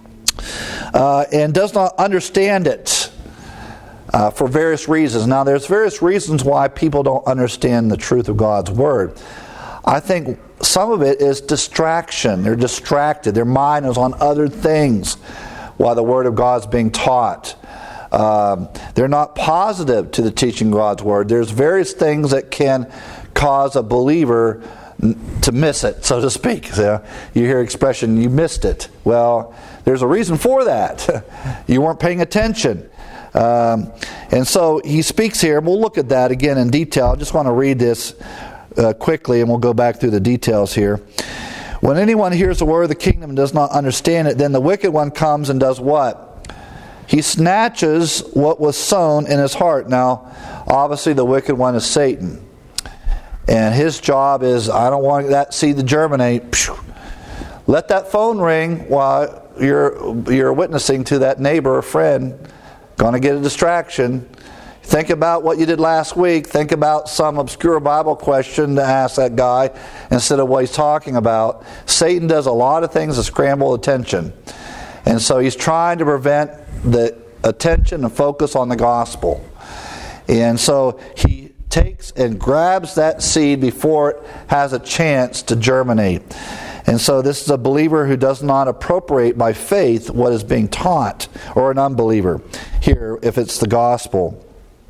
A: and does not understand it for various reasons. Now there's various reasons why people don't understand the truth of God's Word. I think some of it is distraction. They're distracted. Their mind is on other things while the Word of God is being taught. They're not positive to the teaching of God's Word. There's various things that can cause a believer to miss it, so to speak. So you hear expression, you missed it. Well, there's a reason for that. You weren't paying attention. And so he speaks here, and we'll look at that again in detail. I just want to read this quickly, and we'll go back through the details here. When anyone hears the word of the kingdom and does not understand it, then the wicked one comes and does what? He snatches what was sown in his heart. Now, obviously the wicked one is Satan. And his job is, I don't want that seed to germinate. Let that phone ring while you're witnessing to that neighbor or friend. Going to get a distraction. Think about what you did last week. Think about some obscure Bible question to ask that guy instead of what he's talking about. Satan does a lot of things to scramble attention. And so he's trying to prevent the attention and focus on the gospel. And so he takes and grabs that seed before it has a chance to germinate. And so this is a believer who does not appropriate by faith what is being taught, or an unbeliever here if it's the gospel.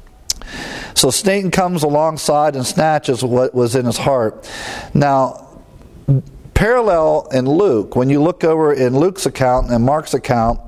A: So Satan comes alongside and snatches what was in his heart. Now, parallel in Luke, when you look over in Luke's account and Mark's account,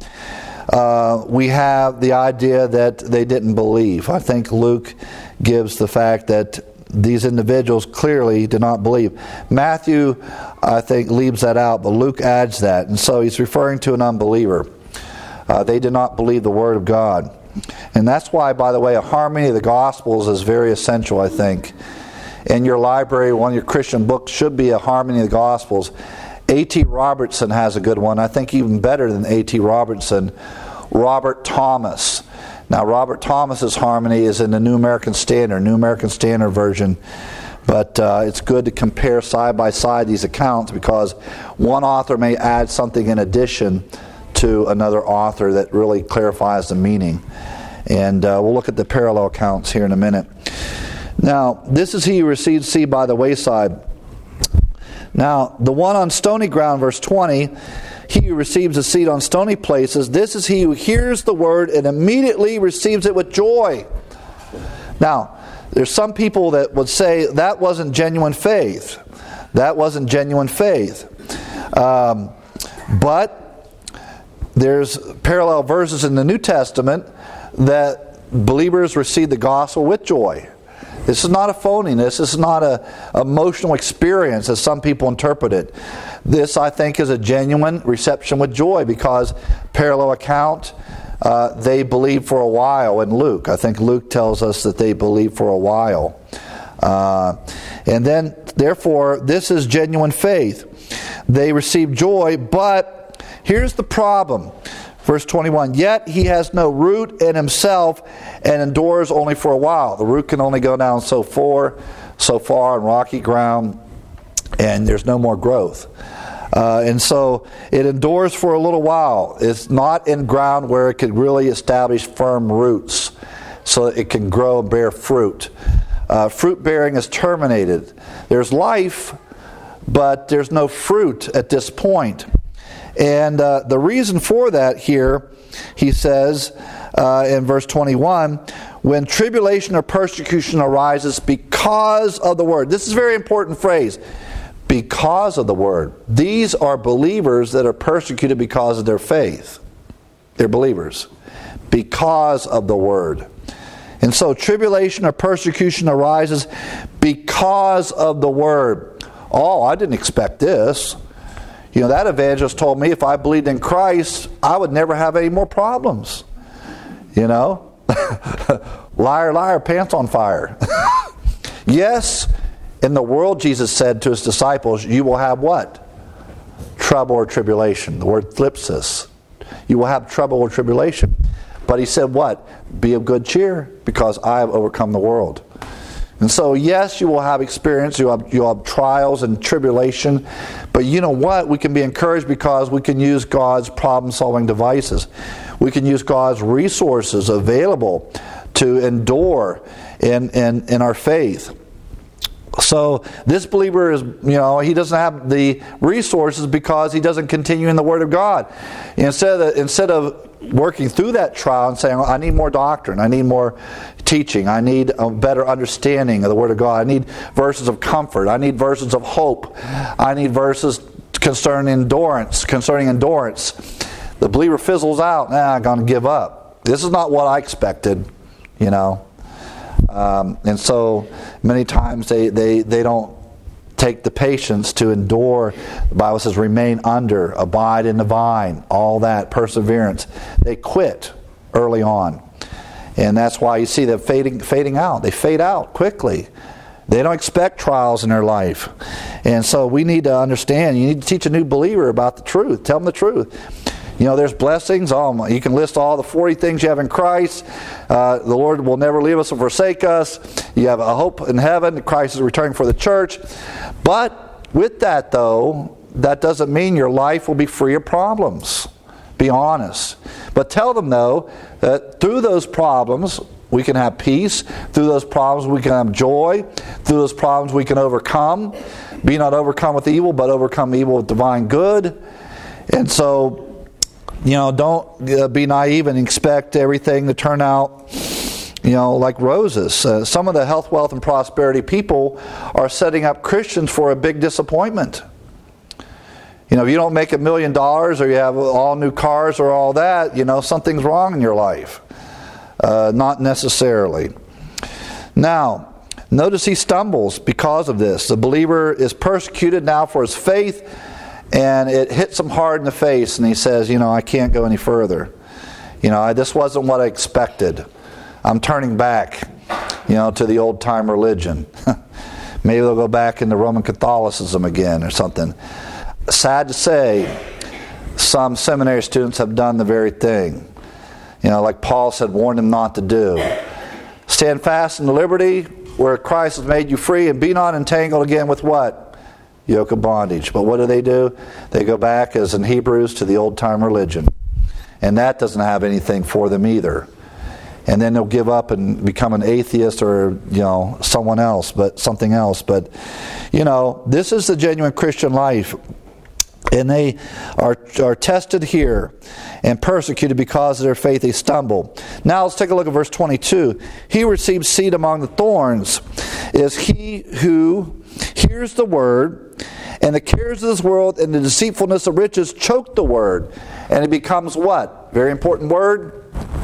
A: we have the idea that they didn't believe. I think Luke gives the fact that these individuals clearly did not believe. Matthew, I think, leaves that out, but Luke adds that. And so he's referring to an unbeliever. They did not believe the Word of God. And that's why, by the way, a harmony of the Gospels is very essential, I think. In your library, one of your Christian books should be a harmony of the Gospels. A.T. Robertson has a good one. I think even better than A.T. Robertson, Robert Thomas. Now, Robert Thomas's harmony is in the New American Standard Version. But it's good to compare side by side these accounts, because one author may add something in addition to another author that really clarifies the meaning. And we'll look at the parallel accounts here in a minute. Now, this is he who received seed by the wayside. Now, the one on stony ground, verse 20, he who receives a seed on stony places, this is he who hears the word and immediately receives it with joy. Now, there's some people that would say that wasn't genuine faith. That wasn't genuine faith. But there's parallel verses in the New Testament that believers receive the gospel with joy. This is not a phoniness. This is not an emotional experience as some people interpret it. This, I think, is a genuine reception with joy, because parallel account, they believed for a while in Luke. I think Luke tells us that they believed for a while. And then, therefore, this is genuine faith. They receive joy, but here's the problem. Verse 21, yet he has no root in himself and endures only for a while. The root can only go down so far in rocky ground, and there's no more growth. And so it endures for a little while. It's not in ground where it could really establish firm roots so that it can grow and bear fruit. Fruit bearing is terminated. There's life, but there's no fruit at this point. And the reason for that here, he says in verse 21, when tribulation or persecution arises because of the word. This is a very important phrase. Because of the word. These are believers that are persecuted because of their faith. They're believers. Because of the word. And so tribulation or persecution arises because of the word. Oh, I didn't expect this. You know, that evangelist told me if I believed in Christ, I would never have any more problems. You know? Liar, liar, pants on fire. Yes, in the world, Jesus said to his disciples, you will have what? Trouble or tribulation. The word thlipsis. You will have trouble or tribulation. But he said what? Be of good cheer, because I have overcome the world. And so, yes, you will have experience, you'll have trials and tribulation, but you know what? We can be encouraged because we can use God's problem-solving devices. We can use God's resources available to endure in our faith. So this believer is, he doesn't have the resources because he doesn't continue in the Word of God. Instead of working through that trial and saying, I need more doctrine, I need more teaching, I need a better understanding of the Word of God, I need verses of comfort, I need verses of hope, I need verses concerning endurance. The believer fizzles out. I'm going to give up. This is not what I expected, and so many times they don't take the patience to endure. The Bible says remain under, abide in the vine, all that, perseverance. They quit. early on. And that's why you see them fading out. They fade out quickly. They don't expect trials in their life. And so we need to understand, you need to teach a new believer about the truth. Tell them the truth. You know, there's blessings. You can list all the 40 things you have in Christ. The Lord will never leave us or forsake us. You have a hope in heaven. Christ is returning for the church. But with that, though, that doesn't mean your life will be free of problems. Be honest. But tell them, though, that through those problems, we can have peace. Through those problems, we can have joy. Through those problems, we can overcome. Be not overcome with evil, but overcome evil with divine good. And so, you know, don't be naive and expect everything to turn out, you know, like roses. Some of the health, wealth, and prosperity people are setting up Christians for a big disappointment. You know, if you don't make $1 million or you have all new cars or all that, you know, something's wrong in your life. Not necessarily. Now, notice he stumbles because of this. The believer is persecuted now for his faith, and it hits him hard in the face, and he says, you know, I can't go any further. You know, this wasn't what I expected. I'm turning back, you know, to the old-time religion. Maybe they'll go back into Roman Catholicism again or something. Sad to say, some seminary students have done the very thing. You know, like Paul said, warn them not to do. Stand fast in the liberty where Christ has made you free, and be not entangled again with what? Yoke of bondage. But what do? They go back, as in Hebrews, to the old-time religion. And that doesn't have anything for them either. And then they'll give up and become an atheist or, you know, something else. But, you know, this is the genuine Christian life. And they are tested here and persecuted because of their faith. They stumble. Now let's take a look at verse 22. He receives seed among the thorns is he who hears the word, and the cares of this world and the deceitfulness of riches choke the word. And it becomes what? Very important word.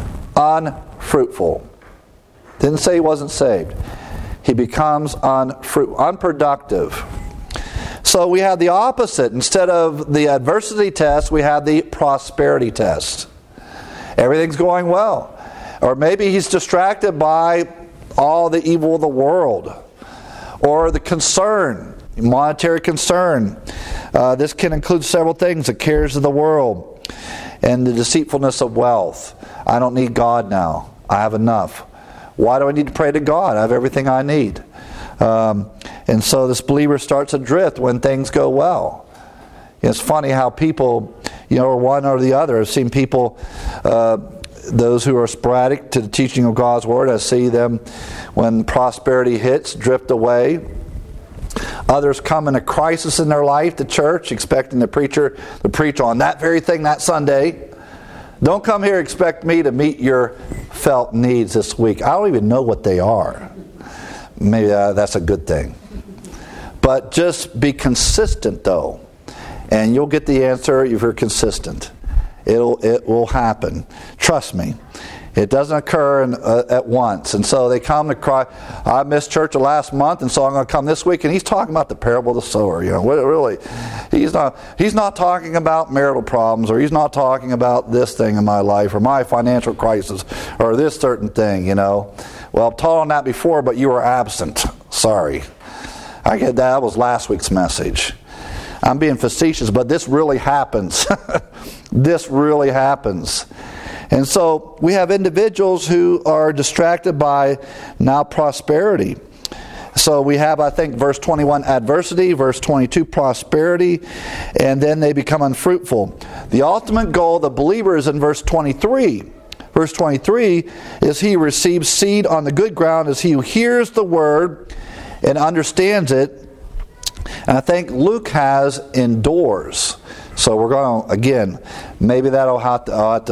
A: Unfruitful. Didn't say he wasn't saved. He becomes unproductive. So we have the opposite. Instead of the adversity test, we have the prosperity test. Everything's going well. Or maybe he's distracted by all the evil of the world. Or the concern, monetary concern. This can include several things. The cares of the world and the deceitfulness of wealth. I don't need God now. I have enough. Why do I need to pray to God? I have everything I need. And so this believer starts adrift when things go well. It's funny how people, you know, one or the other. I've seen people, those who are sporadic to the teaching of God's Word, I see them when prosperity hits, drift away. Others come in a crisis in their life to church, expecting the preacher to preach on that very thing that Sunday. Don't come here expect me to meet your felt needs this week. I don't even know what they are. Maybe that's a good thing. But just be consistent, though, and you'll get the answer if you're consistent. It will happen. Trust me. It doesn't occur at once. And so they come to cry, I missed church the last month, and so I'm going to come this week. And he's talking about the parable of the sower. You know, really, he's not talking about marital problems, or he's not talking about this thing in my life, or my financial crisis, or this certain thing. You know, well, I've taught on that before, but you were absent. Sorry, I get that was last week's message. I'm being facetious, but this really happens. This really happens. And so we have individuals who are distracted by now prosperity. So we have, I think, verse 21, adversity, verse 22, prosperity, and then they become unfruitful. The ultimate goal of the believer is in verse 23. Verse 23 is he receives seed on the good ground as he who hears the word and understands it. And I think Luke has endures. So we're going to, again, maybe that will have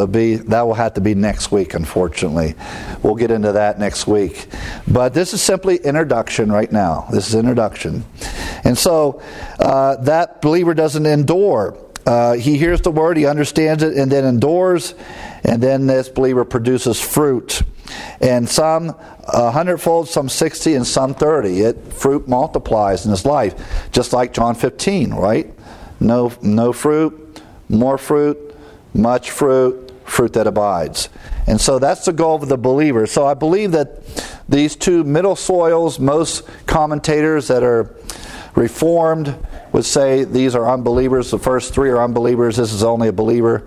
A: to be next week, unfortunately. We'll get into that next week. But this is simply introduction right now. This is introduction. And so that believer doesn't endure. He hears the word, he understands it, and then endures. And then this believer produces fruit. And some 100-fold, some 60, and some 30. Fruit multiplies in his life. Just like John 15, right? No fruit, more fruit, much fruit, fruit that abides. And so that's the goal of the believer. So I believe that these two middle soils, most commentators that are Reformed would say these are unbelievers. The first three are unbelievers. This is only a believer.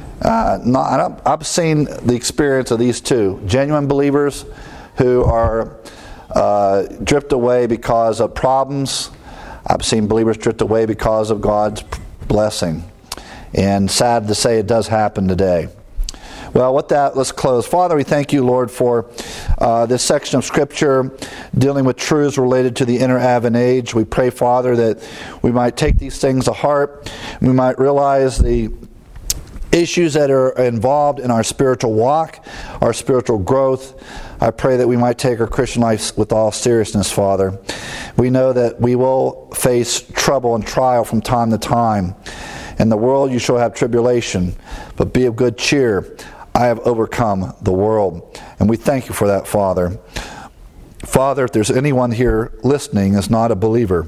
A: I've seen the experience of these two. Genuine believers who are drift away because of problems. I've seen believers drift away because of God's blessing. And sad to say, it does happen today. Well, with that, let's close. Father, we thank you, Lord, for this section of Scripture dealing with truths related to the inner Advent age. We pray, Father, that we might take these things to heart. We might realize the issues that are involved in our spiritual walk, our spiritual growth. I pray that we might take our Christian life with all seriousness, Father. We know that we will face trouble and trial from time to time. In the world you shall have tribulation, but be of good cheer. I have overcome the world. And we thank you for that, Father. Father, if there's anyone here listening is not a believer,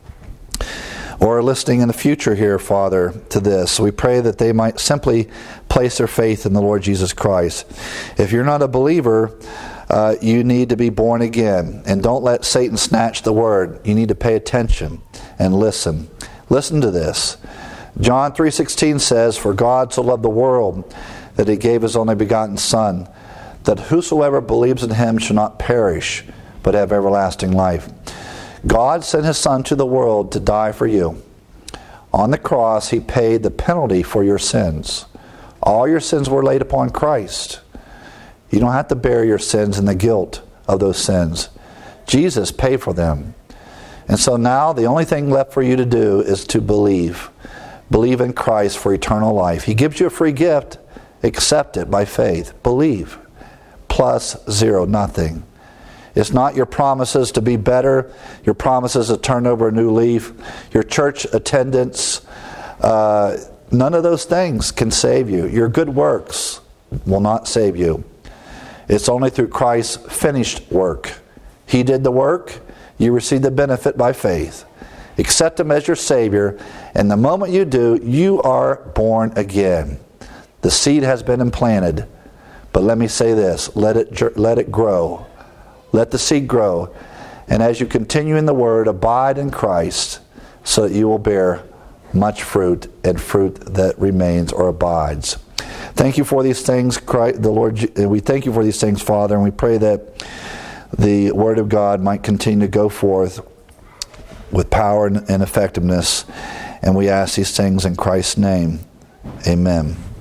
A: or listening in the future here, Father, to this, we pray that they might simply place their faith in the Lord Jesus Christ. If you're not a believer, you need to be born again. And don't let Satan snatch the word. You need to pay attention and listen. Listen to this. John 3:16 says, "For God so loved the world that he gave his only begotten Son, that whosoever believes in him shall not perish, but have everlasting life." God sent his Son to the world to die for you. On the cross, he paid the penalty for your sins. All your sins were laid upon Christ. You don't have to bear your sins and the guilt of those sins. Jesus paid for them. And so now the only thing left for you to do is to believe. Believe in Christ for eternal life. He gives you a free gift. Accept it by faith. Believe. Plus zero, nothing. It's not your promises to be better, your promises to turn over a new leaf, your church attendance. None of those things can save you. Your good works will not save you. It's only through Christ's finished work. He did the work. You receive the benefit by faith. Accept Him as your Savior, and the moment you do, you are born again. The seed has been implanted. But let me say this, let it grow. Let the seed grow. And as you continue in the Word, abide in Christ so that you will bear much fruit and fruit that remains or abides. Thank you for these things, Christ, the Lord. We thank you for these things, Father, and we pray that the Word of God might continue to go forth with power and effectiveness. And we ask these things in Christ's name. Amen.